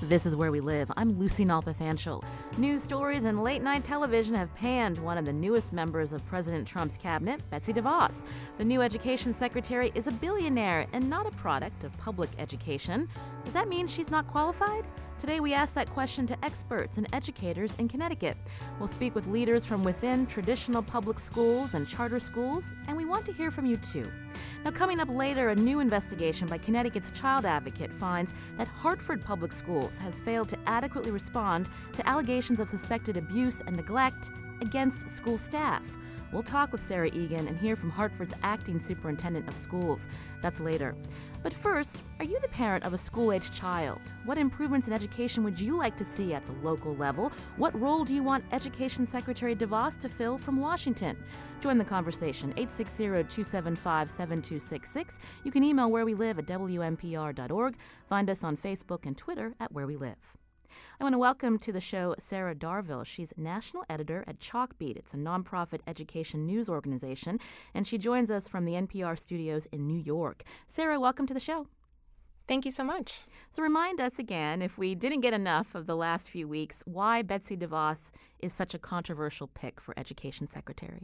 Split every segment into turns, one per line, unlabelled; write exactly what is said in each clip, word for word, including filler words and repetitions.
This is Where We Live. I'm Lucy Nalpathanchel. News stories and late-night television have panned one of the newest members of President Trump's cabinet, Betsy DeVos. The new education secretary is a billionaire and not a product of public education. Does that mean she's not qualified? Today we ask that question to experts and educators in Connecticut. We'll speak with leaders from within traditional public schools and charter schools, and we want to hear from you too. Now, coming up later, a new investigation by Connecticut's Child Advocate finds that Hartford Public Schools has failed to adequately respond to allegations of suspected abuse and neglect against school staff. We'll talk with Sarah Egan and hear from Hartford's acting superintendent of schools. That's later. But first, are you the parent of a school-aged child? What improvements in education would you like to see at the local level? What role do you want Education Secretary DeVos to fill from Washington? Join the conversation, eight six zero, two seven five, seven two six six. You can email where we live at w m p r dot org. Find us on Facebook and Twitter at Where We Live. I want to welcome to the show Sarah Darville. She's national editor at Chalkbeat. It's a nonprofit education news organization, and she joins us from the N P R studios in New York. Sarah, welcome to the show.
Thank you so much.
So remind us again, if we didn't get enough of the last few weeks, why Betsy DeVos is such a controversial pick for education secretary.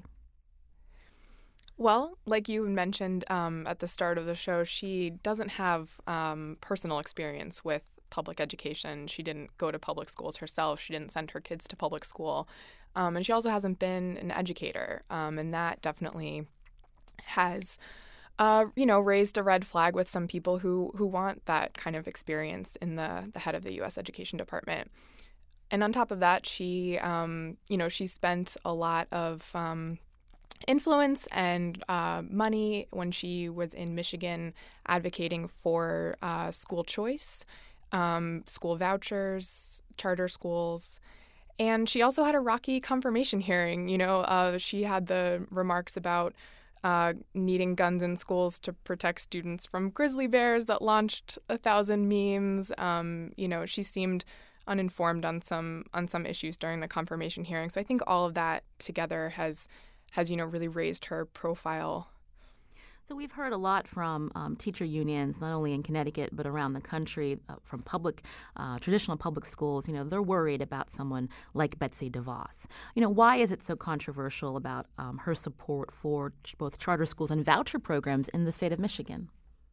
Well, like you mentioned um, at the start of the show, she doesn't have um, personal experience with public education. She didn't go to public schools herself. She didn't send her kids to public school. Um, and she also hasn't been an educator. Um, and that definitely has, uh, you know, raised a red flag with some people who who want that kind of experience in the, the head of the U S Education Department. And on top of that, she, um, you know, she spent a lot of um, influence and uh, money when she was in Michigan advocating for uh, school choice, Um, school vouchers, charter schools. And she also had a rocky confirmation hearing. You know, uh, she had the remarks about uh, needing guns in schools to protect students from grizzly bears that launched a thousand memes. Um, you know, she seemed uninformed on some on some issues during the confirmation hearing. So I think all of that together has, has you know, really raised her profile.
So we've heard a lot from um, teacher unions, not only in Connecticut, but around the country, uh, from public, uh, traditional public schools. You know, they're worried about someone like Betsy DeVos. You know, why is it so controversial about um, her support for ch- both charter schools and voucher programs in the state of Michigan?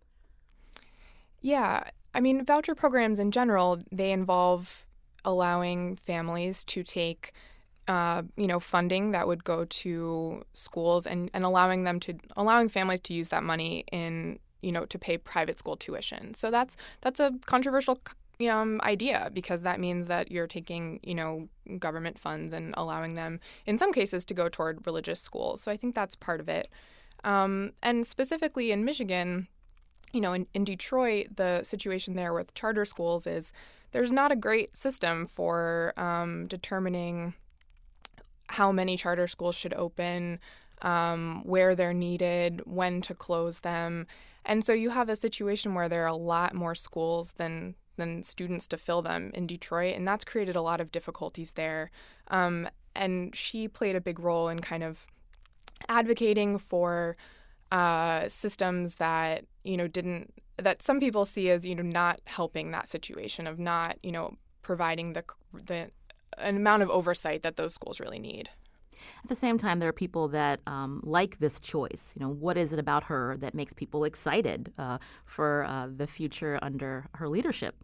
Yeah, I mean, voucher programs in general, they involve allowing families to take Uh, you know, funding that would go to schools and, and allowing them to allowing families to use that money in, you know, to pay private school tuition. So that's that's a controversial um, idea because that means that you're taking, you know, government funds and allowing them in some cases to go toward religious schools. So I think that's part of it. Um, and specifically in Michigan, you know, in, in Detroit, the situation there with charter schools is there's not a great system for um, determining how many charter schools should open, um, where they're needed, when to close them. And so you have a situation where there are a lot more schools than than students to fill them in Detroit, and that's created a lot of difficulties there. Um, and she played a big role in kind of advocating for uh, systems that, you know, didn't, that some people see as, you know, not helping that situation of not, you know, providing the the an amount of oversight that those schools really need.
At the same time, there are people that um, like this choice. You know, what is it about her that makes people excited uh, for uh, the future under her leadership?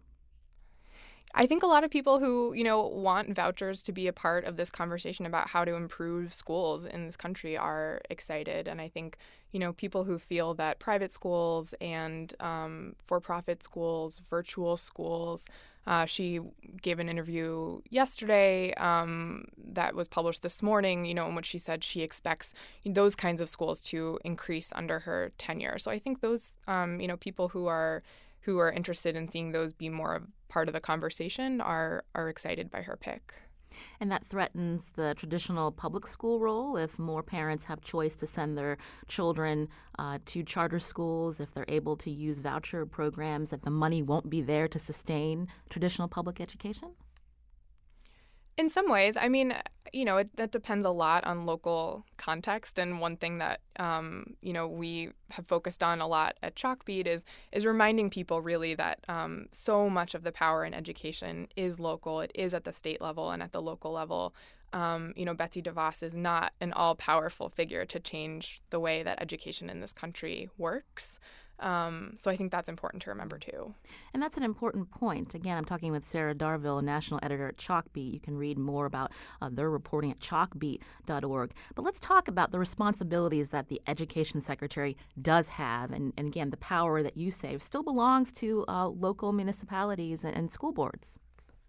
I think a lot of people who, you know, want vouchers to be a part of this conversation about how to improve schools in this country are excited. And I think, you know, people who feel that private schools and um, for-profit schools, virtual schools, uh, she gave an interview yesterday um, that was published this morning, you know, in which she said she expects those kinds of schools to increase under her tenure. So I think those, um, you know, people who are who are interested in seeing those be more of part of the conversation are are excited by her pick.
And that threatens the traditional public school role if more parents have choice to send their children uh, to charter schools, if they're able to use voucher programs, that the money won't be there to sustain traditional public education?
In some ways, I mean, you know, it, that depends a lot on local context. And one thing that, um, you know, we have focused on a lot at Chalkbeat is is reminding people really that um, so much of the power in education is local. It is at the state level and at the local level. Um, you know, Betsy DeVos is not an all-powerful figure to change the way that education in this country works. Um, so I think that's important to remember, too.
And that's an important point. Again, I'm talking with Sarah Darville, national editor at Chalkbeat. You can read more about uh, their reporting at chalkbeat dot org. But let's talk about the responsibilities that the education secretary does have. And, and again, the power that you say still belongs to uh, local municipalities and, and school boards.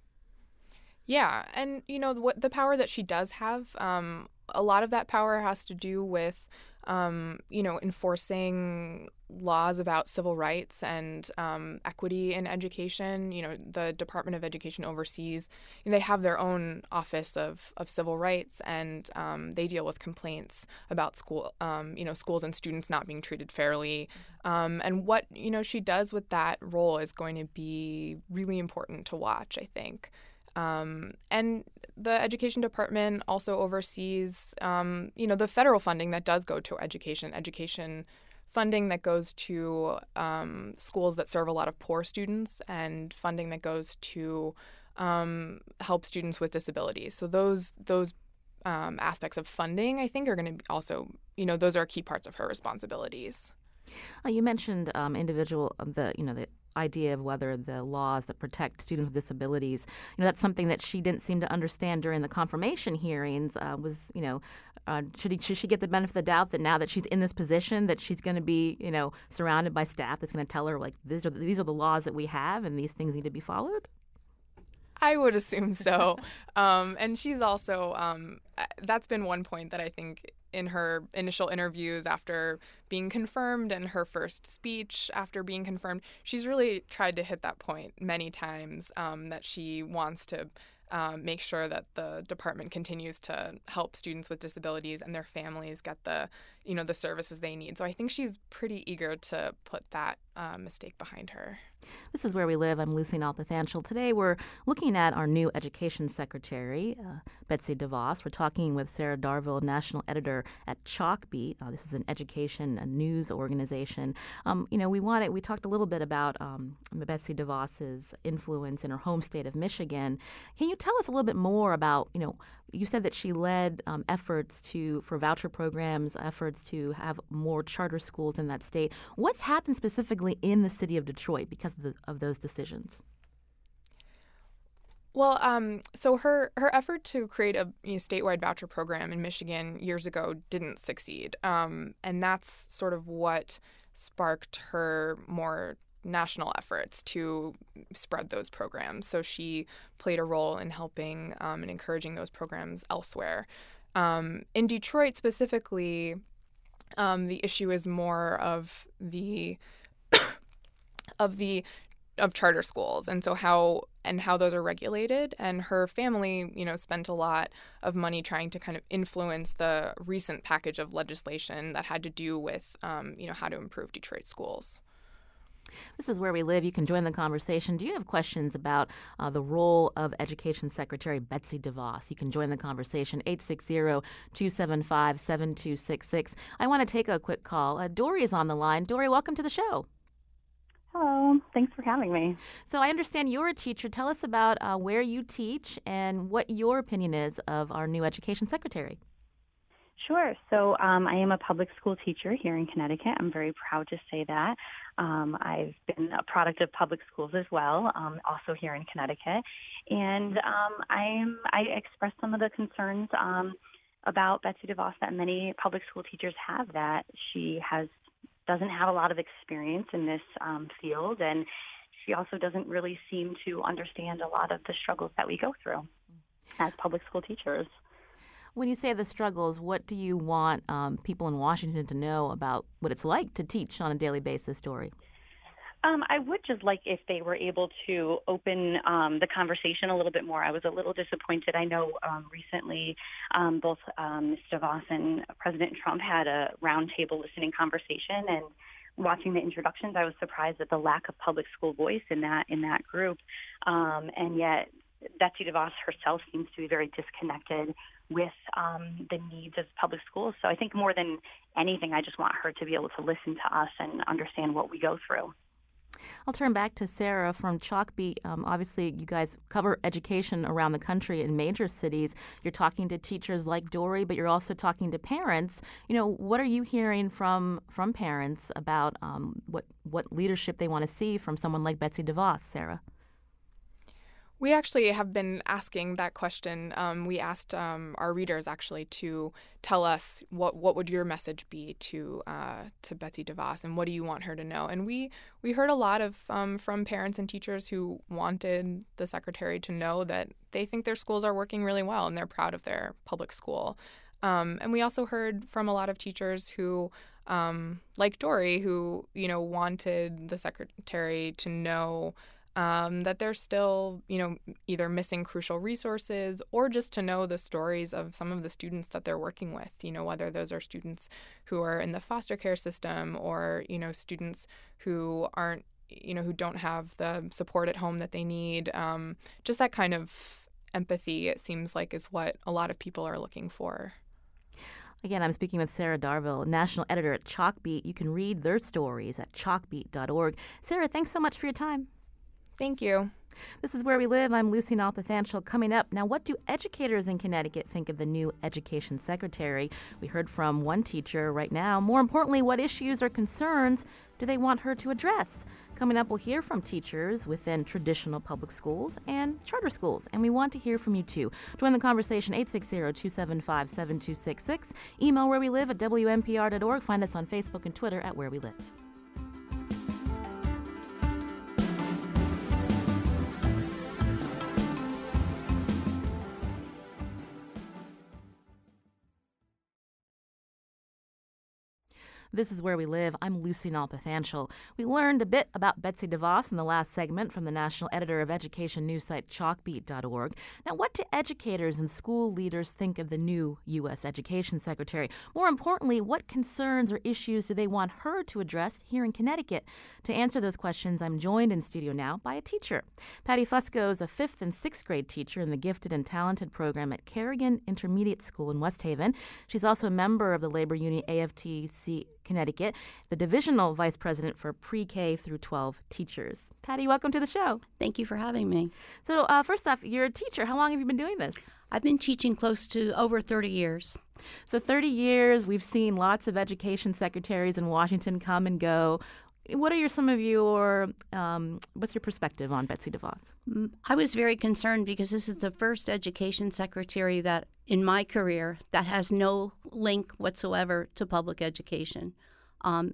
Yeah. And, you know, what the power that she does have, um, a lot of that power has to do with, um, you know, enforcing laws about civil rights and um, equity in education. You know, the Department of Education oversees, they have their own office of, of civil rights, and um, they deal with complaints about school, um, you know, schools and students not being treated fairly. Um, and what, you know, she does with that role is going to be really important to watch, I think. Um, and the education department also oversees, um, you know, the federal funding that does go to education, education funding that goes to um, schools that serve a lot of poor students, and funding that goes to um, help students with disabilities. So those those um, aspects of funding, I think, are going to also, you know, those are key parts of her responsibilities.
Uh, you mentioned um, individual, um, the you know the. idea of whether the laws that protect students with disabilities, you know, that's something that she didn't seem to understand during the confirmation hearings. Uh, was, you know, uh, should, he, should she get the benefit of the doubt that now that she's in this position, that she's going to be, you know, surrounded by staff that's going to tell her, like, these are the, these are the laws that we have and these things need to be followed?
I would assume so. um, and she's also, um, that's been one point that I think in her initial interviews after being confirmed and her first speech after being confirmed, she's really tried to hit that point many times, um, that she wants to um, make sure that the department continues to help students with disabilities and their families get the, you know, the services they need. So I think she's pretty eager to put that uh, mistake behind her.
This is Where We Live. I'm Lucy Nalpathanchel. Today we're looking at our new education secretary, uh, Betsy DeVos. We're talking with Sarah Darville, national editor at Chalkbeat. Uh, this is an education a news organization. Um, you know, we wanted we talked a little bit about um, Betsy DeVos's influence in her home state of Michigan. Can you tell us a little bit more about, you know, you said that she led um, efforts to for voucher programs, efforts to have more charter schools in that state. What's happened specifically in the city of Detroit because of, the, of those decisions?
Well, um, so her, her effort to create a you know, statewide voucher program in Michigan years ago didn't succeed. Um, and that's sort of what sparked her more national efforts to spread those programs. So she played a role in helping um, and encouraging those programs elsewhere. Um, in Detroit specifically, um, the issue is more of the of the of charter schools, and so how and how those are regulated. And her family, you know, spent a lot of money trying to kind of influence the recent package of legislation that had to do with, um, you know, how to improve Detroit schools.
This is Where We Live. You can join the conversation. Do you have questions about uh, the role of Education Secretary Betsy DeVos? You can join the conversation, eight six zero, two seven five, seven two six six. I want to take a quick call. Uh, Dory is on the line. Dory, welcome to the show.
Hello. Thanks for having me.
So I understand you're a teacher. Tell us about uh, where you teach and what your opinion is of our new Education Secretary.
Sure. So um, I am a public school teacher here in Connecticut. I'm very proud to say that. Um, I've been a product of public schools as well, um, also here in Connecticut. And um, I'm, I expressed some of the concerns um, about Betsy DeVos that many public school teachers have, that she has doesn't have a lot of experience in this um, field, and she also doesn't really seem to understand a lot of the struggles that we go through as public school teachers.
When you say the struggles, what do you want um, people in Washington to know about what it's like to teach on a daily basis, Dory?
Um, I would just like if they were able to open um, the conversation a little bit more. I was a little disappointed. I know um, recently um, both um, Miz DeVos and President Trump had a roundtable listening conversation, and watching the introductions, I was surprised at the lack of public school voice in that in that group. Um, and yet Betsy DeVos herself seems to be very disconnected with um, the needs of public schools. So I think more than anything, I just want her to be able to listen to us and understand what we go through.
I'll turn back to Sarah from Chalkbeat. Um, obviously, you guys cover education around the country in major cities. You're talking to teachers like Dory, but you're also talking to parents. You know, what are you hearing from from parents about um, what what leadership they want to see from someone like Betsy DeVos, Sarah?
We actually have been asking that question. Um, we asked um, our readers actually to tell us what what would your message be to uh, to Betsy DeVos, and what do you want her to know? And we we heard a lot of um, from parents and teachers who wanted the secretary to know that they think their schools are working really well and they're proud of their public school. Um, and we also heard from a lot of teachers who, um, like Dory, who you know wanted the secretary to know. Um, that they're still, you know, either missing crucial resources or just to know the stories of some of the students that they're working with, you know, whether those are students who are in the foster care system or, you know, students who aren't, you know, who don't have the support at home that they need. Um, just that kind of empathy, it seems like, is what a lot of people are looking for.
Again, I'm speaking with Sarah Darville, national editor at Chalkbeat. You can read their stories at chalkbeat dot org. Sarah, thanks so much for your time.
Thank you.
This is Where We Live. I'm Lucy Nalpathanchil. Coming up, now what do educators in Connecticut think of the new education secretary? We heard from one teacher right now. More importantly, what issues or concerns do they want her to address? Coming up, we'll hear from teachers within traditional public schools and charter schools, and we want to hear from you too. Join the conversation, eight six zero, two seven five, seven two six six. Email Where We Live at W N P R dot org. Find us on Facebook and Twitter at Where We Live. This is Where We Live. I'm Lucy Nalpathanchil. We learned a bit about Betsy DeVos in the last segment from the national editor of education news site chalkbeat dot org. Now, what do educators and school leaders think of the new U S education secretary? More importantly, what concerns or issues do they want her to address here in Connecticut? To answer those questions, I'm joined in studio now by a teacher. Patty Fusco is a fifth and sixth grade teacher in the Gifted and Talented program at Carrigan Intermediate School in West Haven. She's also a member of the labor union A F T C Connecticut, the divisional vice president for pre-K through twelve teachers. Patty, welcome to the show.
Thank you for having me.
So uh, first off, you're a teacher. How long have you been doing this?
I've been teaching close to over thirty years.
So thirty years, we've seen lots of education secretaries in Washington come and go. What are your, some of your, um, what's your perspective on Betsy DeVos?
I was very concerned because this is the first education secretary that, in my career, that has no link whatsoever to public education. Um,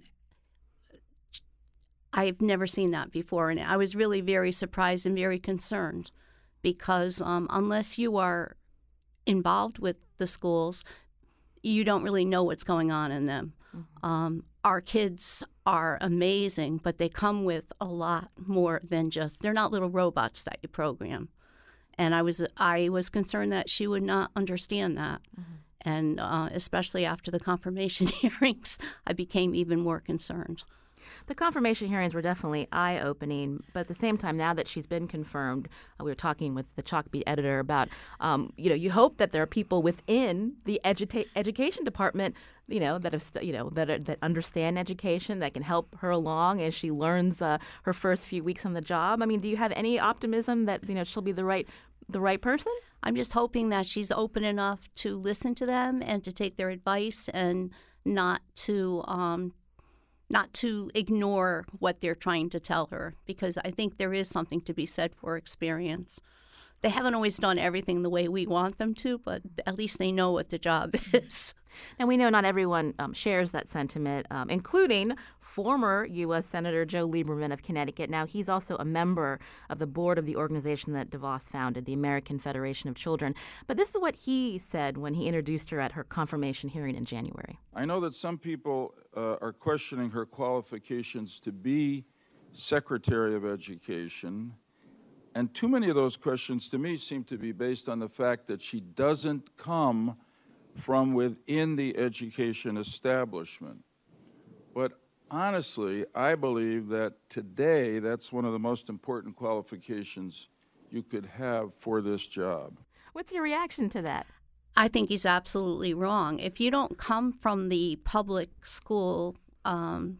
I've never seen that before, and I was really very surprised and very concerned because um, unless you are involved with the schools, you don't really know what's going on in them. Mm-hmm. Um, our kids are amazing, but they come with a lot more than just, they're not little robots that you program. And I was I was concerned that she would not understand that. Mm-hmm. And uh, especially after the confirmation hearings, I became even more concerned.
The confirmation hearings were definitely eye-opening, but at the same time, now that she's been confirmed, uh, we were talking with the Chalkbeat editor about, um, you know, you hope that there are people within the eduta- education department, you know, that have, st- you know, that are, that understand education, that can help her along as she learns uh, her first few weeks on the job. I mean, do you have any optimism that, you know, she'll be the right the right person?
I'm just hoping that she's open enough to listen to them and to take their advice and not to um, not to ignore what they're trying to tell her, because I think there is something to be said for experience. They haven't always done everything the way we want them to, but at least they know what the job is.
And we know not everyone um, shares that sentiment, um, including former U S Senator Joe Lieberman of Connecticut. Now, he's also a member of the board of the organization that DeVos founded, the American Federation of Children. But this is what he said when he introduced her at her confirmation hearing in January.
I know that some people uh, are questioning her qualifications to be Secretary of Education. And too many of those questions to me seem to be based on the fact that she doesn't come from within the education establishment. But honestly, I believe that today that's one of the most important qualifications you could have for this job.
What's your reaction to that?
I think he's absolutely wrong. If you don't come from the public school um,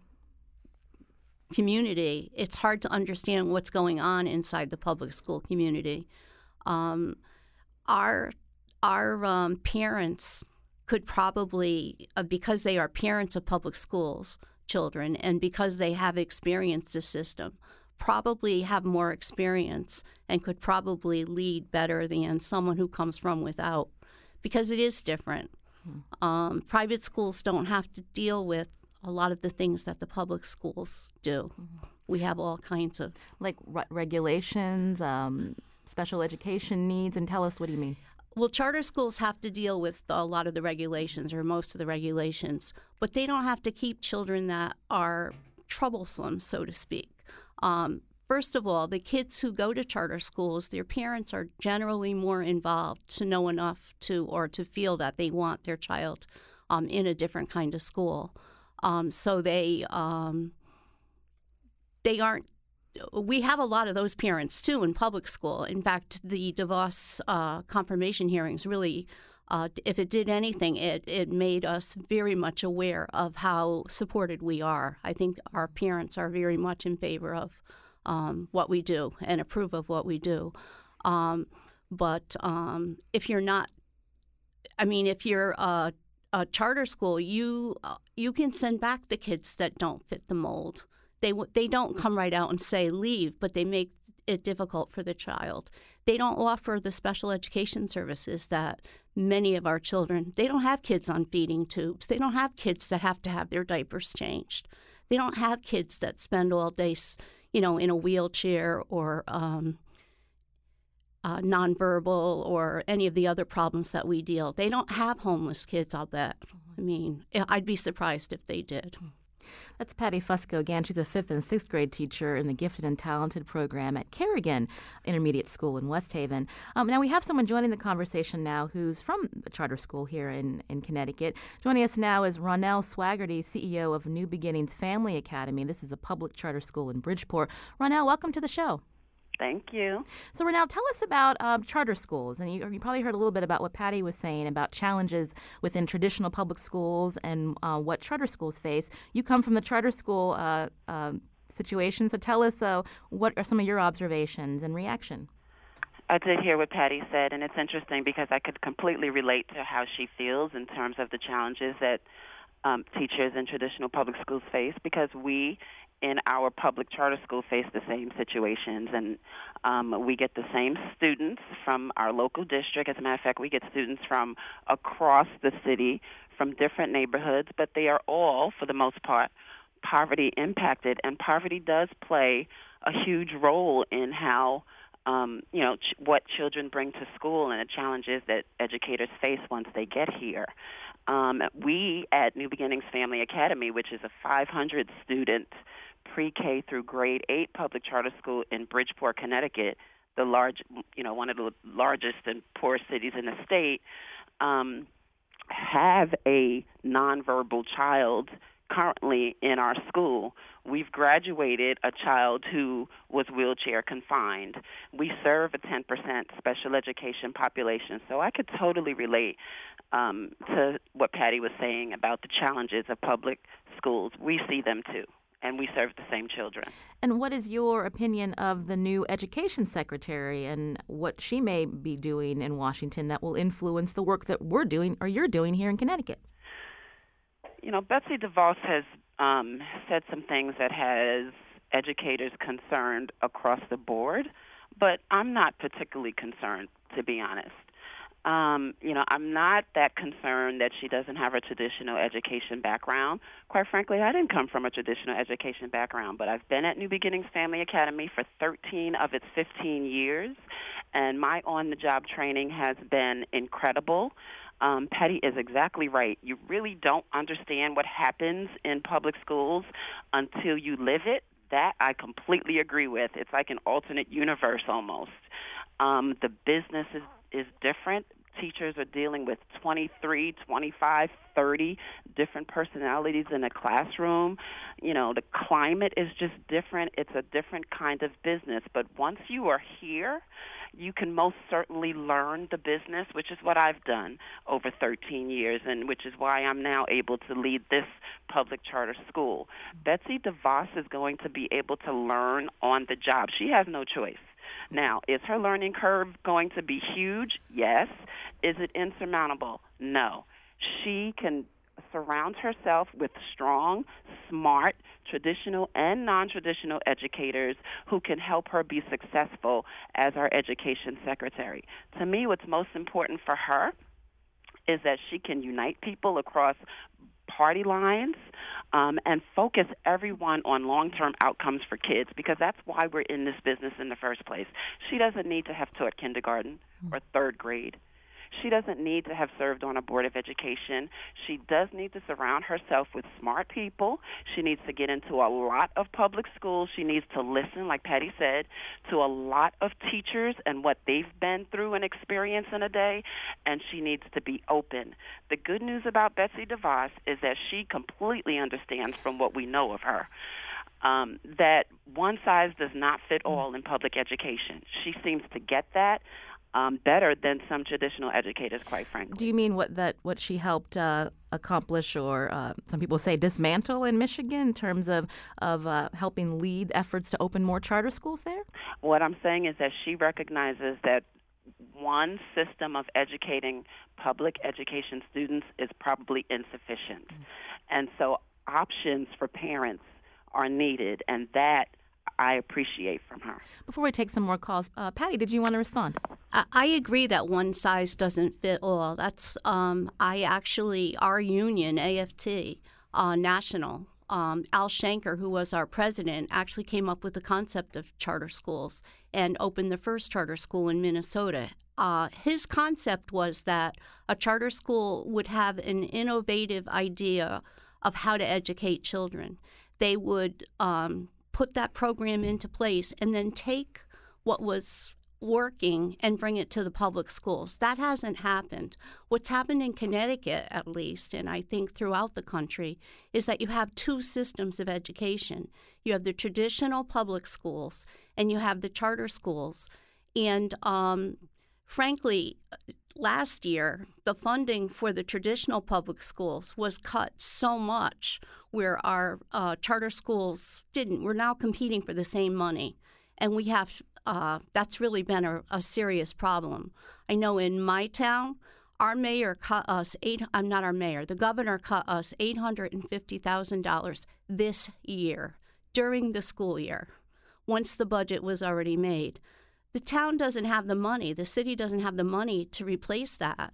community, it's hard to understand what's going on inside the public school community. Um, our our um, parents could probably, uh, because they are parents of public schools children and because they have experienced the system, probably have more experience and could probably lead better than someone who comes from without, because it is different. Mm-hmm. Um, private schools don't have to deal with a lot of the things that the public schools do. Mm-hmm. We have all kinds of...
Like re- regulations, um, special education needs, and tell us, what do you mean?
Well, charter schools have to deal with a lot of the regulations or most of the regulations, but they don't have to keep children that are troublesome, so to speak. Um, first of all, the kids who go to charter schools, their parents are generally more involved to know enough to or to feel that they want their child um, in a different kind of school. Um, so they um, they aren't. We have a lot of those parents too in public school. In fact, the DeVos uh, confirmation hearings really, uh, if it did anything, it it made us very much aware of how supported we are. I think our parents are very much in favor of um, what we do and approve of what we do. Um, but um, if you're not, I mean, if you're a, a charter school, you uh, you can send back the kids that don't fit the mold. They they don't come right out and say leave, but they make it difficult for the child. They don't offer the special education services that many of our children, they don't have kids on feeding tubes. They don't have kids that have to have their diapers changed. They don't have kids that spend all day, you know, in a wheelchair or um, uh, nonverbal or any of the other problems that we deal. They don't have homeless kids, I'll bet. I mean, I'd be surprised if they did.
That's Patty Fusco. Again, she's a fifth and sixth grade teacher in the Gifted and Talented program at Kerrigan Intermediate School in West Haven. Um, now, we have someone joining the conversation now who's from a charter school here in, in Connecticut. Joining us now is Ronell Swaggerty, C E O of New Beginnings Family Academy. This is a public charter school in Bridgeport. Ronell, welcome to the show.
Thank you.
So, Ronell, tell us about um, charter schools. And you, you probably heard a little bit about what Patty was saying about challenges within traditional public schools and uh, what charter schools face. You come from the charter school uh, uh, situation, so tell us uh, what are some of your observations and reaction?
I did hear what Patty said, and it's interesting because I could completely relate to how she feels in terms of the challenges that um, teachers in traditional public schools face, because we in our public charter school face the same situations, and um, we get the same students from our local district. As a matter of fact, we get students from across the city, from different neighborhoods, but they are all, for the most part, poverty impacted, and poverty does play a huge role in how um, you know ch- what children bring to school and the challenges that educators face once they get here. Um, we at New Beginnings Family Academy, which is a five hundred student pre-K through grade eight public charter school in Bridgeport, Connecticut, the large, you know, one of the largest and poorest cities in the state, um, have a nonverbal child currently in our school. We've graduated a child who was wheelchair confined. We serve a ten percent special education population, so I could totally relate um, to what Patty was saying about the challenges of public schools. We see them too, and we serve the same children.
And what is your opinion of the new education secretary and what she may be doing in Washington that will influence the work that we're doing or you're doing here in Connecticut?
You know, Betsy DeVos has um, said some things that has educators concerned across the board, but I'm not particularly concerned, to be honest. Um, you know, I'm not that concerned that she doesn't have a traditional education background. Quite frankly, I didn't come from a traditional education background, but I've been at New Beginnings Family Academy for thirteen of its fifteen years, and my on-the-job training has been incredible. Um, Patty is exactly right. You really don't understand what happens in public schools until you live it. That I completely agree with. It's like an alternate universe almost. Um, the business is, is different. teachers are dealing with twenty-three, twenty-five, thirty different personalities in a classroom. You know, the climate is just different. It's a different kind of business. But once you are here, you can most certainly learn the business, which is what I've done over thirteen years, and which is why I'm now able to lead this public charter school. Betsy DeVos is going to be able to learn on the job. She has no choice. Now, is her learning curve going to be huge? Yes. Is it insurmountable? No. She can surround herself with strong, smart, traditional and non-traditional educators who can help her be successful as our education secretary. To me, what's most important for her is that she can unite people across party lines um, and focus everyone on long-term outcomes for kids, because that's why we're in this business in the first place. She doesn't need to have taught kindergarten or third grade. She doesn't need to have served on a board of education. She does need to surround herself with smart people. She needs to get into a lot of public schools. She needs to listen, like Patty said, to a lot of teachers and what they've been through and experienced in a day, and she needs to be open. The good news about Betsy DeVos is that she completely understands, from what we know of her, Um, that one size does not fit all in public education. She seems to get that um, better than some traditional educators, quite frankly.
Do you mean what that what she helped uh, accomplish, or uh, some people say dismantle in Michigan, in terms of of uh, helping lead efforts to open more charter schools there?
What I'm saying is that she recognizes that one system of educating public education students is probably insufficient, mm-hmm. and so options for parents are needed, and that I appreciate from her.
Before we take some more calls, uh, Patty, did you want to respond?
I agree that one size doesn't fit all. That's um, I actually, our union, A F T, uh, national, um, Al Shanker, who was our president, actually came up with the concept of charter schools and opened the first charter school in Minnesota. Uh, his concept was that a charter school would have an innovative idea of how to educate children. They would um, put that program into place and then take what was working and bring it to the public schools. That hasn't happened. What's happened in Connecticut, at least, and I think throughout the country, is that you have two systems of education. You have the traditional public schools and you have the charter schools. And um, frankly, last year, the funding for the traditional public schools was cut so much where our uh, charter schools didn't. We're now competing for the same money, and we have uh, that's really been a, a serious problem. I know in my town, our mayor cut us eight. I'm not our mayor. The governor cut us eight hundred and fifty thousand dollars this year during the school year, once the budget was already made. The town doesn't have the money. The city doesn't have the money to replace that.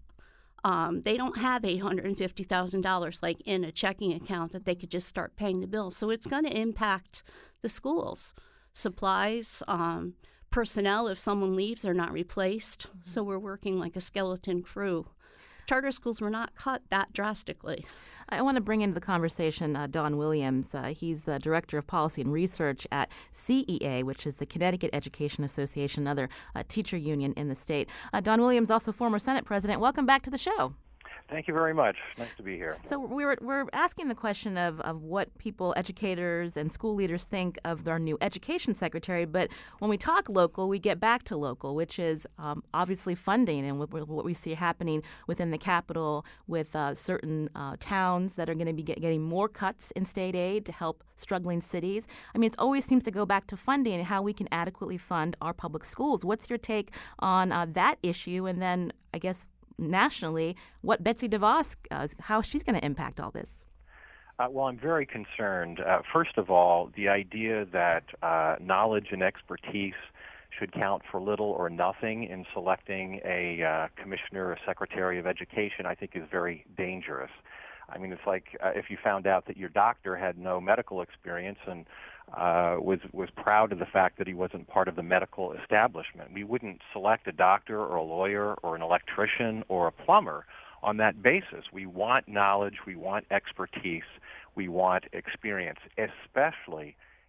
Um, they don't have eight hundred fifty thousand dollars like in a checking account that they could just start paying the bill. So it's going to impact the schools. Supplies, um, personnel, if someone leaves, are not replaced. Mm-hmm. So we're working like a skeleton crew. Charter schools were not cut that drastically.
I want to bring into the conversation uh, Don Williams. Uh, he's the Director of Policy and Research at C E A, which is the Connecticut Education Association, another uh, teacher union in the state. Uh, Don Williams, also former Senate President. Welcome back to the show.
Thank you very much. Nice to be here.
So we were, we're asking the question of, of what people, educators and school leaders think of their new education secretary. But when we talk local, we get back to local, which is um, obviously funding, and what, what we see happening within the Capitol with uh, certain uh, towns that are going to be get, getting more cuts in state aid to help struggling cities. I mean, it always seems to go back to funding and how we can adequately fund our public schools. What's your take on uh, that issue? And then, I guess, nationally, what Betsy DeVos, uh, how she's going to impact all this?
Uh, well, I'm very concerned. Uh, first of all, the idea that uh, knowledge and expertise should count for little or nothing in selecting a uh, commissioner or secretary of education, I think is very dangerous. I mean, it's like uh, if you found out that your doctor had no medical experience and uh, was was proud of the fact that he wasn't part of the medical establishment. We wouldn't select a doctor or a lawyer or an electrician or a plumber on that basis. We want knowledge, we want expertise, we want experience, especially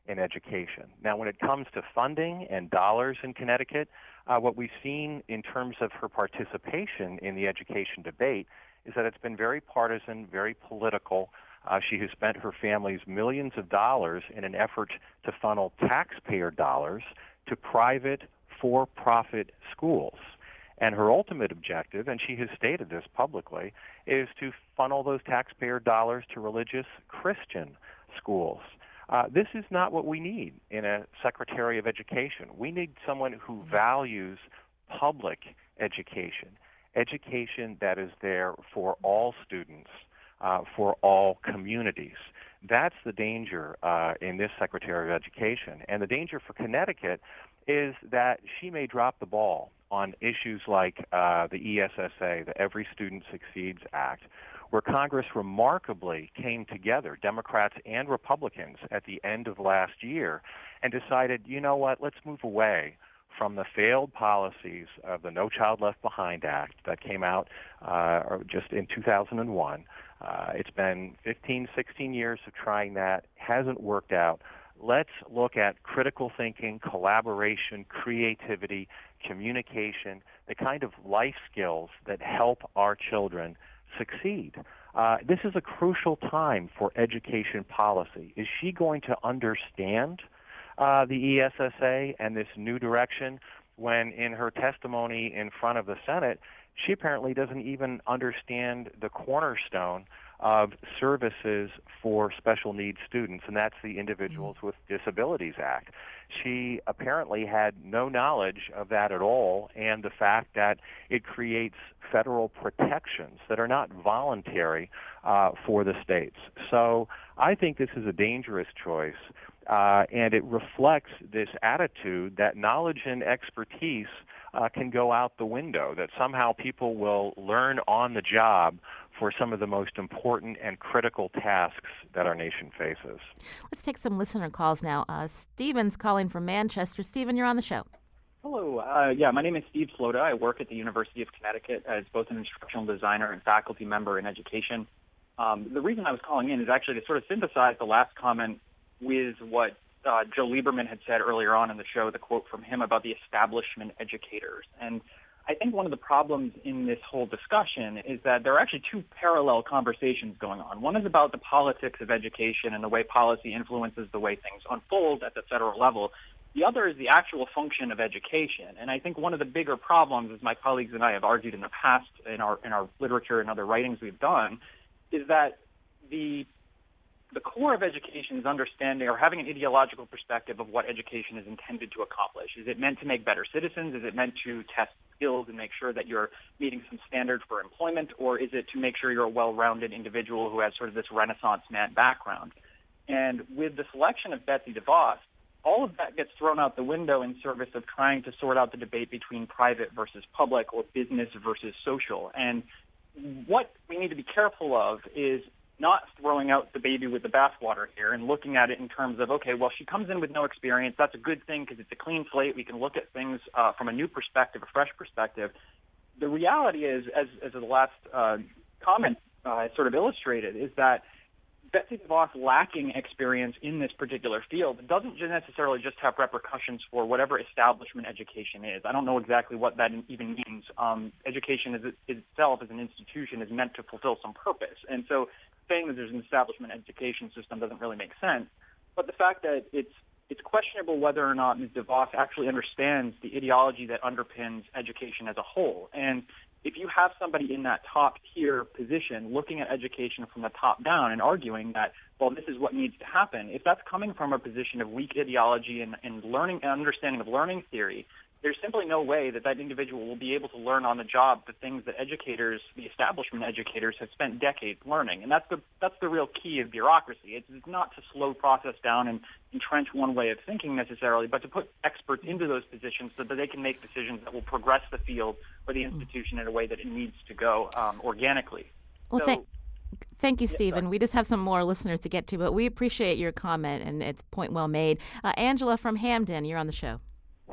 in education. Now, when it comes to funding and dollars in Connecticut, uh, what we've seen in terms of her participation in the education debate is that it's been very partisan, very political. Uh, she has spent her family's millions of dollars in an effort to funnel taxpayer dollars to private, for-profit schools. And her ultimate objective, and she has stated this publicly, is to funnel those taxpayer dollars to religious Christian schools. Uh, this is not what we need in a Secretary of Education. We need someone who values public education, education that is there for all students, uh, for all communities. That's the danger uh, in this Secretary of Education. And the danger for Connecticut is that she may drop the ball on issues like uh, the E S S A, the Every Student Succeeds Act, where Congress remarkably came together, Democrats and Republicans, at the end of last year and decided, you know what, let's move away from the failed policies of the No Child Left Behind Act that came out uh, just in two thousand one. Uh, it's been fifteen, sixteen years of trying that, hasn't worked out. Let's look at critical thinking, collaboration, creativity, communication, the kind of life skills that help our children succeed. Uh, this is a crucial time for education policy. Is she going to understand uh, the E S S A and this new direction when in her testimony in front of the Senate, she apparently doesn't even understand the cornerstone of services for special needs students, and that's the Individuals with Disabilities Act. She apparently had no knowledge of that at all, and the fact that it creates federal protections that are not voluntary uh, for the states. So I think this is a dangerous choice, uh, and it reflects this attitude that knowledge and expertise uh, can go out the window, that somehow people will learn on the job for some of the most important and critical tasks that our nation faces.
Let's take some listener calls now. Uh, Stephen's calling from Manchester. Stephen, you're on the show.
Hello. Uh, yeah, my name is Steve Slota. I work at the University of Connecticut as both an instructional designer and faculty member in education. Um, the reason I was calling in is actually to sort of synthesize the last comment with what uh, Joe Lieberman had said earlier on in the show, the quote from him about the establishment educators. And I think one of the problems in this whole discussion is that there are actually two parallel conversations going on. One is about the politics of education and the way policy influences the way things unfold at the federal level. The other is the actual function of education. And I think one of the bigger problems, as my colleagues and I have argued in the past in our in our literature and other writings we've done, is that the the core of education is understanding or having an ideological perspective of what education is intended to accomplish. Is it meant to make better citizens? Is it meant to test skills and make sure that you're meeting some standard for employment? Or is it to make sure you're a well-rounded individual who has sort of this Renaissance man background? And with the selection of Betsy DeVos, all of that gets thrown out the window in service of trying to sort out the debate between private versus public or business versus social. And what we need to be careful of is not throwing out the baby with the bathwater here and looking at it in terms of, okay, well, she comes in with no experience. That's a good thing because it's a clean slate. We can look at things uh, from a new perspective, a fresh perspective. The reality is, as, as the last uh, comment uh, sort of illustrated, is that Betsy DeVos lacking experience in this particular field doesn't necessarily just have repercussions for whatever establishment education is. I don't know exactly what that even means. Um, education is, itself as an institution is meant to fulfill some purpose. And so saying that there's an establishment education system doesn't really make sense. But the fact that it's it's questionable whether or not Miz DeVos actually understands the ideology that underpins education as a whole. And if you have somebody in that top-tier position looking at education from the top down and arguing that, well, this is what needs to happen, if that's coming from a position of weak ideology and, and learning and understanding of learning theory, there's simply no way that that individual will be able to learn on the job the things that educators, the establishment educators, have spent decades learning. And that's the that's the real key of bureaucracy. It's not to slow process down and entrench one way of thinking necessarily, but to put experts into those positions so that they can make decisions that will progress the field or the institution in a way that it needs to go um, organically.
Well,
so,
thank, thank you, Stephen.
Yeah,
we just have some more listeners to get to, but we appreciate your comment, and it's point well made. Uh, Angela from Hamden, you're on the show.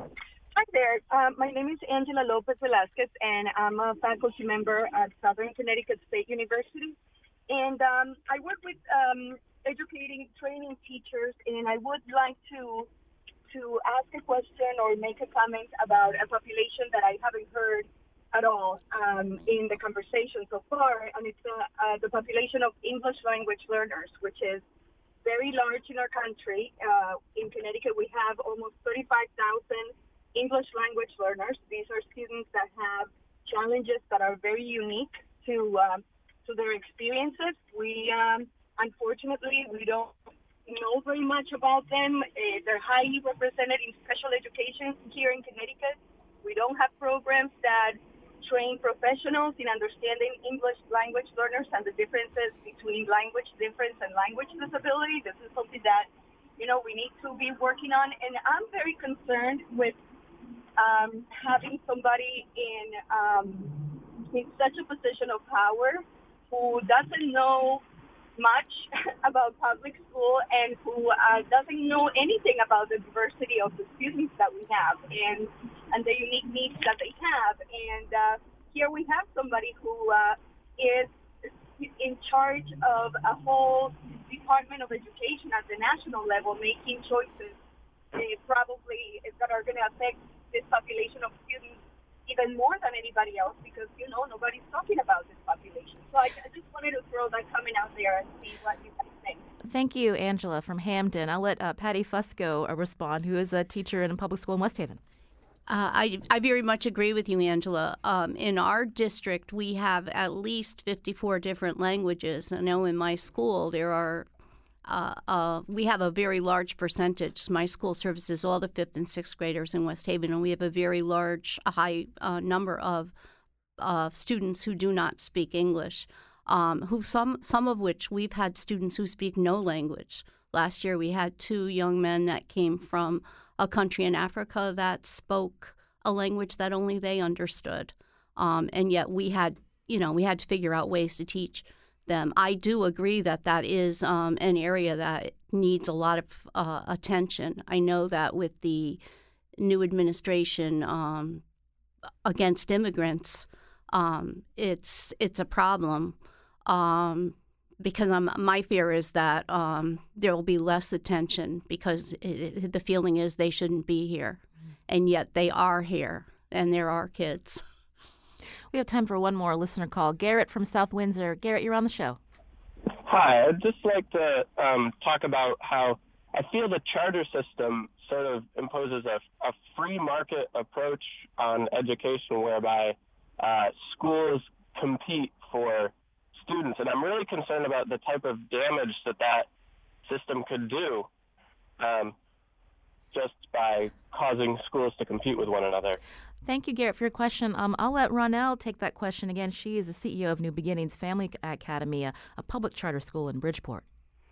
Hi there. Uh, my name is Angela Lopez Velasquez, and I'm a faculty member at Southern Connecticut State University. And um, I work with um, educating, training teachers, and I would like to to ask a question or make a comment about a population that I haven't heard at all um, in the conversation so far, and it's uh, uh, the population of English language learners, which is very large in our country. Uh, in Connecticut, we have almost thirty-five thousand English language learners. These are students that have challenges that are very unique to um, to their experiences. We um, unfortunately we don't know very much about them. Uh, they're highly represented in special education here in Connecticut. We don't have programs that train professionals in understanding English language learners and the differences between language difference and language disability. This is something that, you know, we need to be working on. And I'm very concerned with um, having somebody in, um, in such a position of power who doesn't know much about public school and who uh, doesn't know anything about the diversity of the students that we have and and the unique needs that they have. And uh, here we have somebody who uh, is in charge of a whole Department of Education at the national level, making choices uh, probably that are going to affect this population of students even more than anybody else, because, you know, nobody's talking about this population. So I, I just wanted to throw that comment out there and see what you guys think.
Thank you, Angela from Hamden. I'll let uh, Patty Fusco uh, respond, who is a teacher in a public school in West Haven.
Uh, I, I very much agree with you, Angela. Um, in our district, we have at least fifty-four different languages. I know in my school there are Uh, uh, we have a very large percentage. My school services all the fifth and sixth graders in West Haven, and we have a very large, a high uh, number of uh, students who do not speak English. Um, who some some of which we've had students who speak no language. Last year, we had two young men that came from a country in Africa that spoke a language that only they understood, um, and yet we had, you know, we had to figure out ways to teach them. I do agree that that is um, an area that needs a lot of uh, attention. I know that with the new administration um, against immigrants, um, it's it's a problem um, because I'm, my fear is that um, there will be less attention because it, it, the feeling is they shouldn't be here, and yet they are here, and there are kids.
We have time for one more listener call. Garrett from South Windsor. Garrett, you're on the show.
Hi. I'd just like to um, talk about how I feel the charter system sort of imposes a, a free market approach on education whereby uh, schools compete for students. And I'm really concerned about the type of damage that that system could do um, just by causing schools to compete with one another.
Thank you, Garrett, for your question. Um, I'll let Ronelle take that question again. She is the C E O of New Beginnings Family Academy, a, a public charter school in Bridgeport.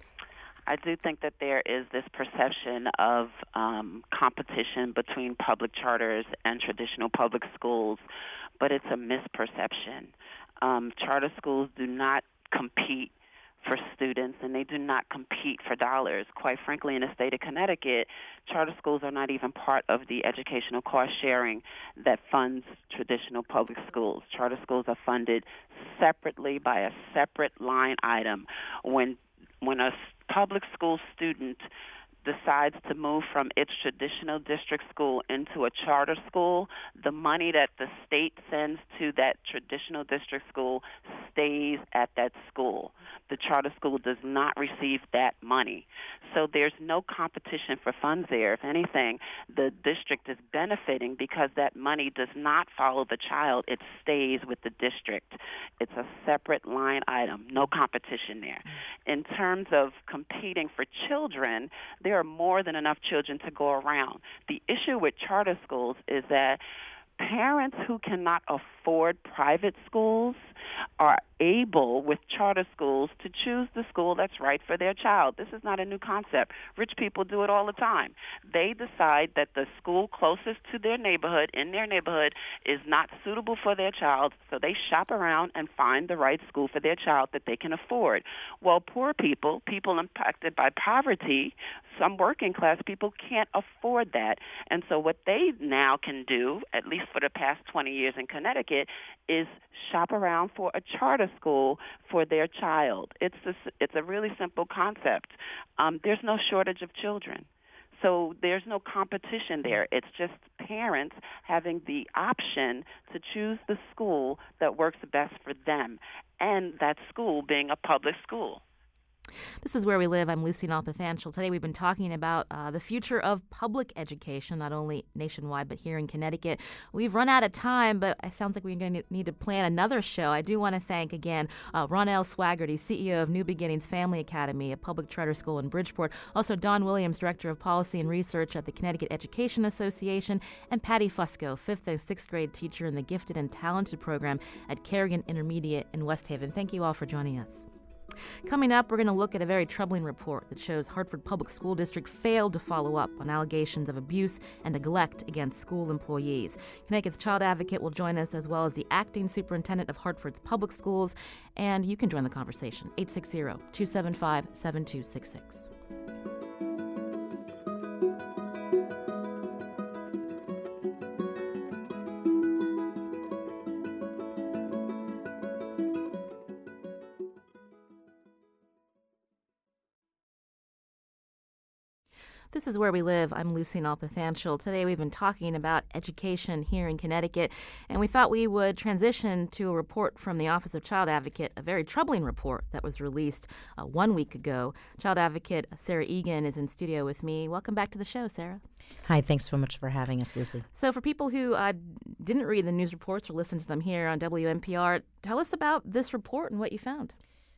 I do think that there is this perception of um, competition between public charters and traditional public schools, but it's a misperception. Um, charter schools do not compete for students, and they do not compete for dollars. Quite frankly, in the state of Connecticut, charter schools are not even part of the educational cost sharing that funds traditional public schools. Charter schools are funded separately by a separate line item. When when a public school student decides to move from its traditional district school into a charter school, the money that the state sends to that traditional district school stays at that school. The charter school does not receive that money. So there's no competition for funds there. If anything, the district is benefiting because that money does not follow the child. It stays with the district. It's a separate line item, no competition there. In terms of competing for children, there are more than enough children to go around. The issue with charter schools is that parents who cannot afford private schools are able, with charter schools, to choose the school that's right for their child. This is not a new concept. Rich people do it all the time. They decide that the school closest to their neighborhood, in their neighborhood, is not suitable for their child, so they shop around and find the right school for their child that they can afford. Well, poor people, people impacted by poverty, some working class people can't afford that. And so what they now can do, at least for the past twenty years in Connecticut, is shop around for a charter charter school for their child. It's a, it's a really simple concept. Um, there's no shortage of children. So there's no competition there. It's just parents having the option to choose the school that works best for them, and that school being a public school.
This is Where We Live. I'm Lucy Nalpathanchel. Today we've been talking about uh, the future of public education, not only nationwide but here in Connecticut. We've run out of time, but it sounds like we're going to need to plan another show. I do want to thank again uh, Ronell Swaggerty, C E O of New Beginnings Family Academy, a public charter school in Bridgeport. Also Don Williams, Director of Policy and Research at the Connecticut Education Association, and Patty Fusco, fifth and sixth grade teacher in the Gifted and Talented program at Kerrigan Intermediate in West Haven. Thank you all for joining us. Coming up, we're going to look at a very troubling report that shows Hartford Public School District failed to follow up on allegations of abuse and neglect against school employees. Connecticut's Child Advocate will join us, as well as the acting superintendent of Hartford's public schools, and you can join the conversation. eight six zero, two seven five, seven two six six. This is Where We Live. I'm Lucy Nalpathanchel. Today we've been talking about education here in Connecticut, and we thought we would transition to a report from the Office of Child Advocate, a very troubling report that was released uh, one week ago. Child Advocate Sarah Egan is in studio with me. Welcome back to the show, Sarah.
Hi, thanks so much for having us, Lucy.
So for people who uh, didn't read the news reports or listen to them here on W N P R, tell us about this report and what you found.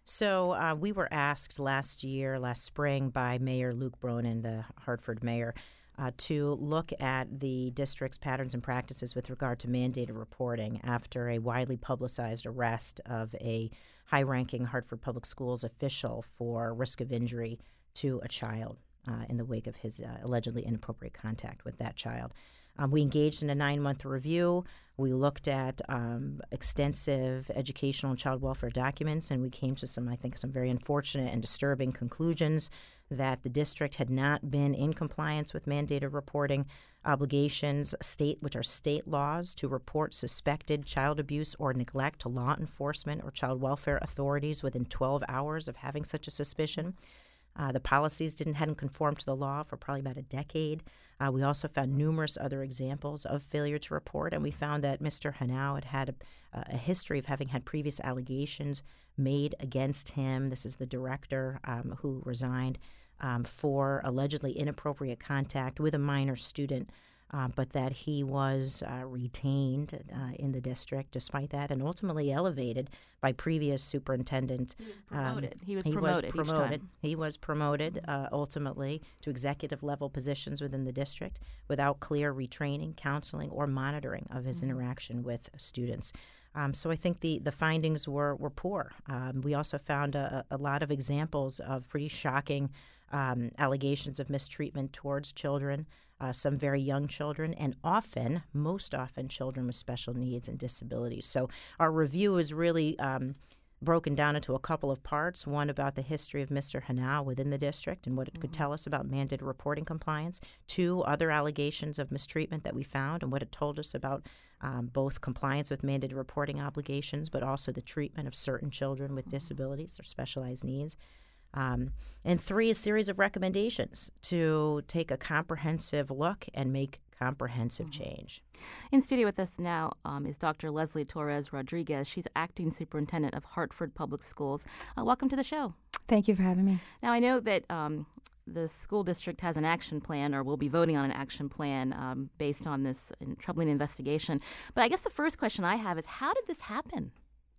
So uh, we were asked last year, last spring, by Mayor Luke Bronin, the Hartford mayor, uh, to look at the district's patterns and practices with regard to mandated reporting after a widely publicized arrest of a high-ranking Hartford Public Schools official for risk of injury to a child uh, in the wake of his uh, allegedly inappropriate contact with that child. Um, we engaged in a nine-month review. We looked at um, extensive educational and child welfare documents, and we came to some, I think, some very unfortunate and disturbing conclusions that the district had not been in compliance with mandated reporting obligations, state which are state laws, to report suspected child abuse or neglect to law enforcement or child welfare authorities within twelve hours of having such a suspicion. Uh, the policies didn't hadn't conformed to the law for probably about a decade. Uh, we also found numerous other examples of failure to report, and we found that Mister Hanau had had a, a history of having had previous allegations made against him. This is the director um, who resigned um, for allegedly inappropriate contact with a minor student, uh, but that he was uh, retained uh, in the district despite that, and ultimately elevated by previous superintendent.
He was promoted. Um, he was
he
promoted.
Was promoted. He was promoted uh, ultimately to executive level positions within the district without clear retraining, counseling, or monitoring of his mm-hmm. interaction with students. Um, so I think the, the findings were, were poor. Um, we also found a, a lot of examples of pretty shocking um, allegations of mistreatment towards children, uh, some very young children, and often, most often, children with special needs and disabilities. So our review is really um, broken down into a couple of parts, one about the history of Mister Hanau within the district and what it mm-hmm. could tell us about mandated reporting compliance, two, other allegations of mistreatment that we found and what it told us about um, both compliance with mandated reporting obligations, but also the treatment of certain children with disabilities or specialized needs. Um, and three, a series of recommendations to take a comprehensive look and make comprehensive mm-hmm. change.
In studio with us now um, is Doctor Leslie Torres Rodriguez. She's acting superintendent of Hartford Public Schools. Uh, welcome to the show.
Thank you for having me.
Now, I know that um, the school district has an action plan, or will be voting on an action plan um, based on this troubling investigation. But I guess the first question I have is, how did this happen?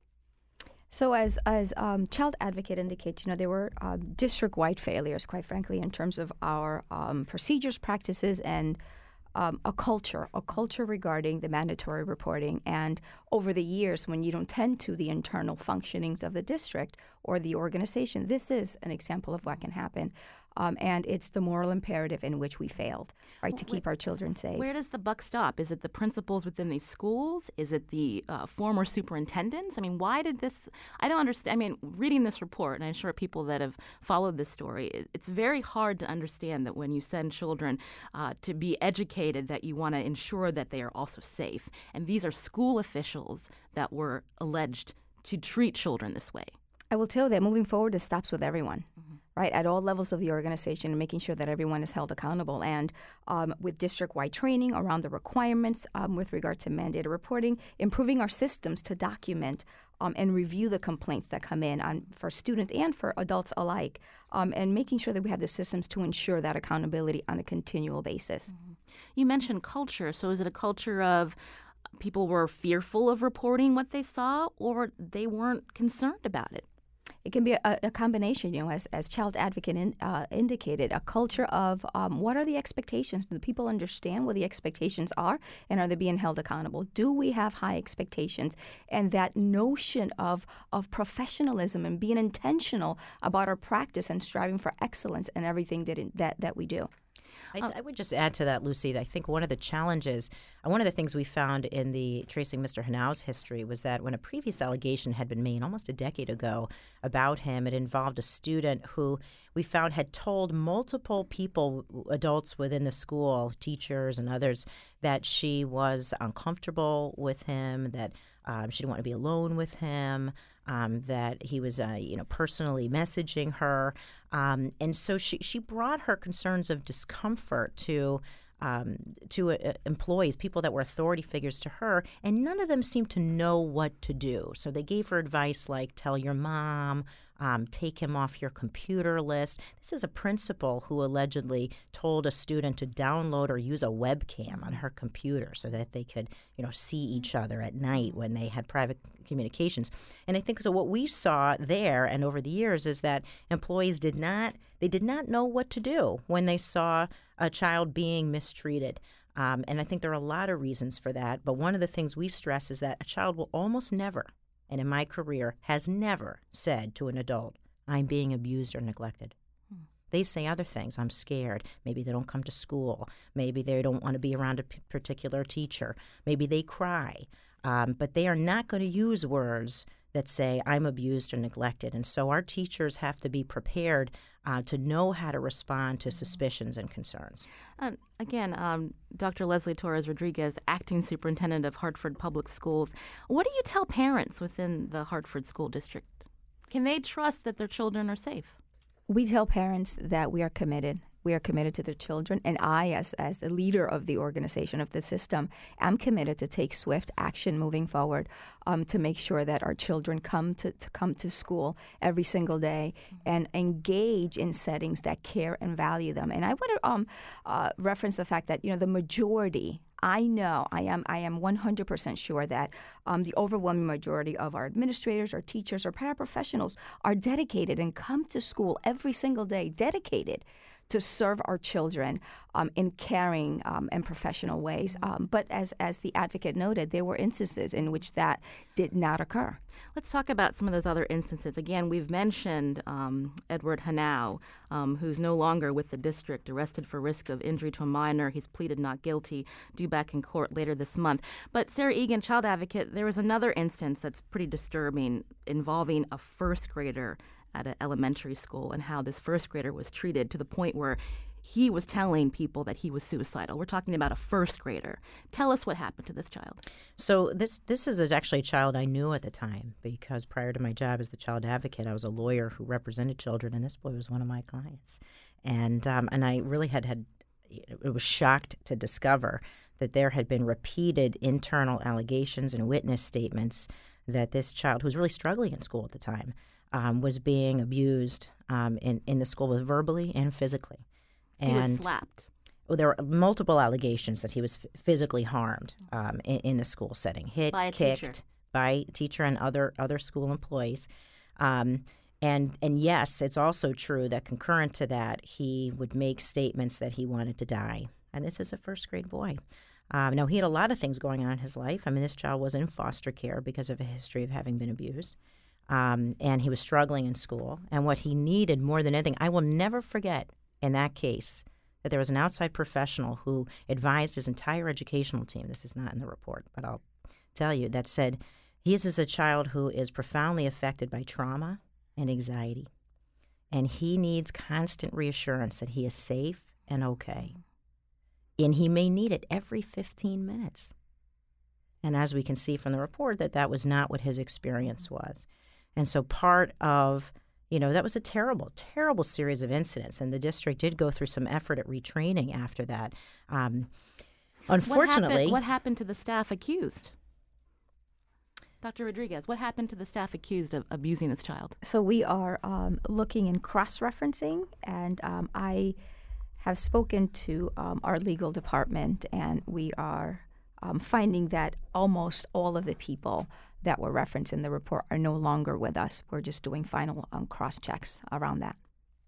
So as as um, Child Advocate indicates, you know, there were uh, district-wide failures, quite frankly, in terms of our um, procedures, practices, and um, a culture, a culture regarding the mandatory reporting. And over the years, when you don't tend to the internal functionings of the district or the organization, this is an example of what can happen. Um, and it's the moral imperative in which we failed, right, to keep our children safe.
Where does the buck stop? Is it the principals within these schools? Is it the uh, former superintendents? I mean, why did this – I don't understand. I mean, reading this report, and I'm sure people that have followed this story, it, it's very hard to understand that when you send children uh, to be educated, that you want to ensure that they are also safe. And these are school officials that were alleged to treat children this way?
I will tell you that moving forward, it stops with everyone, mm-hmm. right, at all levels of the organization, and making sure that everyone is held accountable. And um, with district-wide training around the requirements um, with regard to mandated reporting, improving our systems to document um, and review the complaints that come in on, for students and for adults alike, um, and making sure that we have the systems to ensure that accountability on a continual basis.
Mm-hmm. You mentioned culture. So is it a culture of people were fearful of reporting what they saw, or they weren't concerned about it?
It can be a, a combination, you know, as, as Child Advocate in, uh, indicated, a culture of um, what are the expectations? Do the people understand what the expectations are, and are they being held accountable? Do we have high expectations? And that notion of, of professionalism and being intentional about our practice and striving for excellence in everything that, it, that, that we do.
I, th- I would just add to that, Lucy, that I think one of the challenges, uh, one of the things we found in the Tracing Mister Hanau's history was that when a previous allegation had been made almost a decade ago about him, it involved a student who we found had told multiple people, adults within the school, teachers and others, that she was uncomfortable with him, that um, she didn't want to be alone with him, um, that he was, uh, you know, personally messaging her. Um, and so she, she brought her concerns of discomfort to um, to uh, employees, people that were authority figures to her, and none of them seemed to know what to do. So they gave her advice like, tell your mom, um, take him off your computer list. This is a principal who allegedly told a student to download or use a webcam on her computer so that they could, you know, see each other at night when they had private communications. And I think so what we saw there and over the years is that employees did not, they did not know what to do when they saw a child being mistreated. Um, and I think there are a lot of reasons for that. But one of the things we stress is that a child will almost never, and in my career has never said to an adult, I'm being abused or neglected. Hmm. They say other things. I'm scared. Maybe they don't come to school. Maybe they don't want to be around a p- particular teacher. Maybe they cry. Um, but they are not going to use words that say, I'm abused or neglected. And so our teachers have to be prepared uh, to know how to respond to suspicions and concerns.
Uh, again, um, Doctor Leslie Torres Rodriguez, Acting Superintendent of Hartford Public Schools. What do you tell parents within the Hartford School District? Can they trust that their children are safe?
We tell parents that we are committed. We are committed to their children, and I, as as the leader of the organization, of the system, am committed to take swift action moving forward um, to make sure that our children come to, to come to school every single day and engage in settings that care and value them. And I want to um, uh, reference the fact that, you know, the majority, I know, I am I am one hundred percent sure that um, the overwhelming majority of our administrators, our teachers, our paraprofessionals are dedicated and come to school every single day, dedicated to serve our children um, in caring um, and professional ways. Um, but as as the advocate noted, there were instances in which that did not occur.
Let's talk about some of those other instances. Again, we've mentioned um, Edward Hanau, um, who's no longer with the district, arrested for risk of injury to a minor. He's pleaded not guilty, due back in court later this month. But Sarah Egan, child advocate, there was another instance that's pretty disturbing involving a first grader at an elementary school and how this first grader was treated to the point where he was telling people that he was suicidal. We're talking about a first grader. Tell us what happened to this child.
So this this is actually a child I knew at the time because prior to my job as the child advocate, I was a lawyer who represented children, and this boy was one of my clients. And um, and I really had had it was shocked to discover that there had been repeated internal allegations and witness statements that this child, who was really struggling in school at the time, Um, was being abused um, in, in the school, both verbally and physically. And
he was slapped.
Well, there were multiple allegations that he was f- physically harmed um, in, in the school setting, hit,
by a
kicked
teacher.
by a teacher and other other school employees. Um, and and yes, it's also true that concurrent to that, he would make statements that he wanted to die. And this is a first grade boy. Um, now, he had a lot of things going on in his life. I mean, this child was in foster care because of a history of having been abused. Um, and he was struggling in school. And what he needed more than anything, I will never forget in that case that there was an outside professional who advised his entire educational team. This is not in the report, but I'll tell you, that said, he is a child who is profoundly affected by trauma and anxiety. And he needs constant reassurance that he is safe and okay. And he may need it every fifteen minutes. And as we can see from the report, that that was not what his experience was. And so part of, you know, that was a terrible, terrible series of incidents. And the district did go through some effort at retraining after that. Um, unfortunately.
What happened, what happened to the staff accused? Doctor Rodriguez, what happened to the staff accused of abusing this child?
So we are um, looking and cross-referencing, and um, I have spoken to um, our legal department, and we are um, finding that almost all of the people that were referenced in the report are no longer with us. We're just doing final um, cross-checks around that.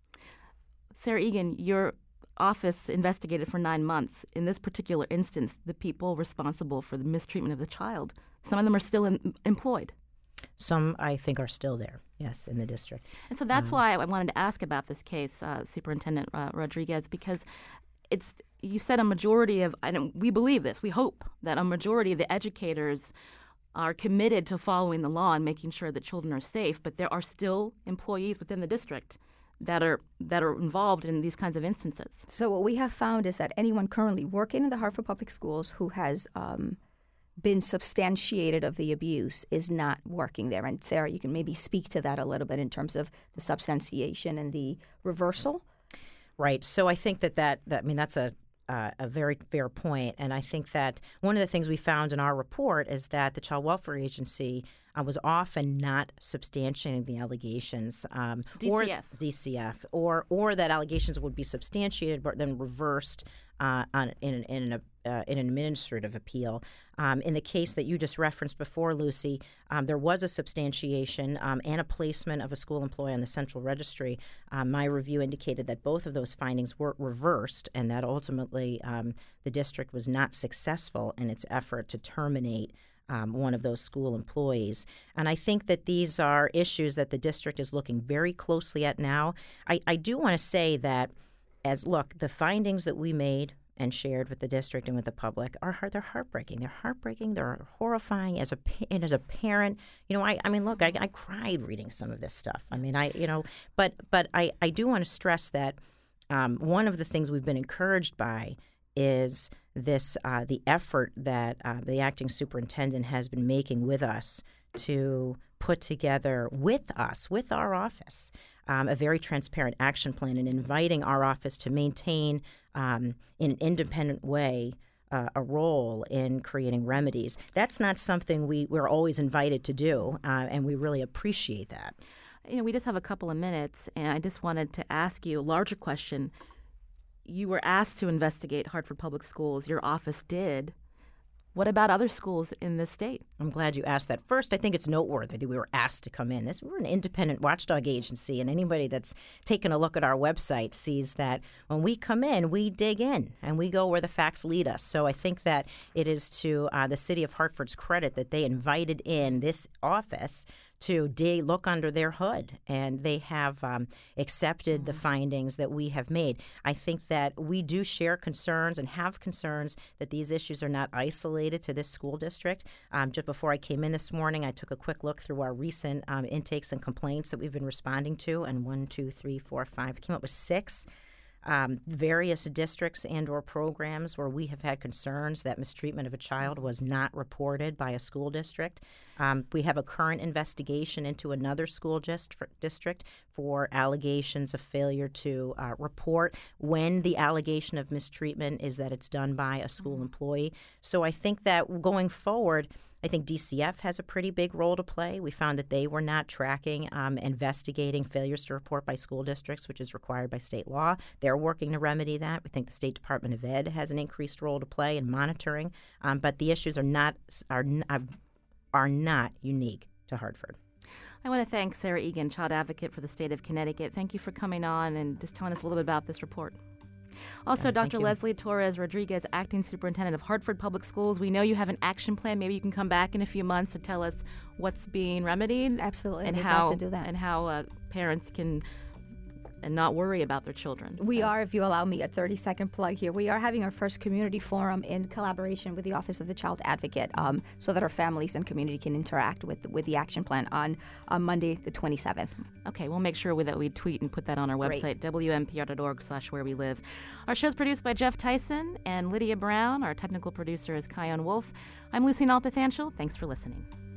Sarah Egan, your office investigated for nine months. In this particular instance, the people responsible for the mistreatment of the child, some of them are still in, employed.
Some, I think, are still there, yes, in the district.
And so that's
um,
why I wanted to ask about this case, uh, Superintendent uh, Rodriguez, because it's you said a majority of, and we believe this, we hope that a majority of the educators are committed to following the law and making sure that children are safe, but there are still employees within the district that are that are involved in these kinds of instances.
So what we have found is that anyone currently working in the Hartford Public Schools who has um, been substantiated of the abuse is not working there. And Sarah, you can maybe speak to that a little bit in terms of the substantiation and the reversal.
Right. So I think that that, that I mean, that's a Uh, a very fair point. And I think that one of the things we found in our report is that the Child Welfare Agency uh, was often not substantiating the allegations. Um,
D C F.
Or D C F. Or, or that allegations would be substantiated but then reversed uh, on, in, an, in, an, uh, in an administrative appeal. Um, in the case that you just referenced before, Lucy, um, there was a substantiation um, and a placement of a school employee on the central registry. Um, my review indicated that both of those findings were reversed and that ultimately um, the district was not successful in its effort to terminate Um, one of those school employees. And I think that these are issues that the district is looking very closely at now. I, I do want to say that, as look, the findings that we made and shared with the district and with the public are hard, they're heartbreaking. They're heartbreaking. They're horrifying. As a and as a parent, you know, I, I mean, look, I, I cried reading some of this stuff. I mean, I you know, but but I, I do want to stress that um, one of the things we've been encouraged by is this uh, the effort that uh, the acting superintendent has been making with us to put together with us, with our office, um, a very transparent action plan and inviting our office to maintain um, in an independent way uh, a role in creating remedies. That's not something we, we're always invited to do, uh, and we really appreciate that.
You know, we just have a couple of minutes, and I just wanted to ask you a larger question. You were asked to investigate Hartford Public Schools. Your office did. What about other schools in this state?
I'm glad you asked that. First, I think it's noteworthy that we were asked to come in. This we're an independent watchdog agency, and anybody that's taken a look at our website sees that when we come in, we dig in and we go where the facts lead us. So I think that it is to uh, the city of Hartford's credit that they invited in this office to dig, look under their hood, and they have um, accepted mm-hmm. the findings that we have made. I think that we do share concerns and have concerns that these issues are not isolated to this school district. Um, just before I came in this morning, I took a quick look through our recent um, intakes and complaints that we've been responding to, and one, two, three, four, five, came up with six. Um, various districts and or programs where we have had concerns that mistreatment of a child was not reported by a school district. Um, we have a current investigation into another school dist- district for allegations of failure to uh, report when the allegation of mistreatment is that it's done by a school employee. So I think that going forward, I think D C F has a pretty big role to play. We found that they were not tracking, um, investigating failures to report by school districts, which is required by state law. They're working to remedy that. We think the State Department of Ed has an increased role to play in monitoring. Um, but the issues are not are are not unique to Hartford.
I want to thank Sarah Egan, child advocate for the state of Connecticut. Thank you for coming on and just telling us a little bit about this report. Also,
yeah,
Doctor Leslie Torres Rodriguez, Acting Superintendent of Hartford Public Schools. We know you have an action plan. Maybe you can come back in a few months to tell us what's being remedied.
Absolutely,
and
we'd
how
love to do that.
and how uh, parents can and not worry about their children.
We
So-
are, if you allow me a thirty-second plug here, we are having our first community forum in collaboration with the Office of the Child Advocate, um, so that our families and community can interact with with the action plan on, on Monday the twenty-seventh.
Okay, we'll make sure that we tweet and put that on our
Great.
website, W M P R dot org slash where we live. Our show's produced by Jeff Tyson and Lydia Brown. Our technical producer is Kion Wolf. I'm Lucy Nalpathanchel. Thanks for listening.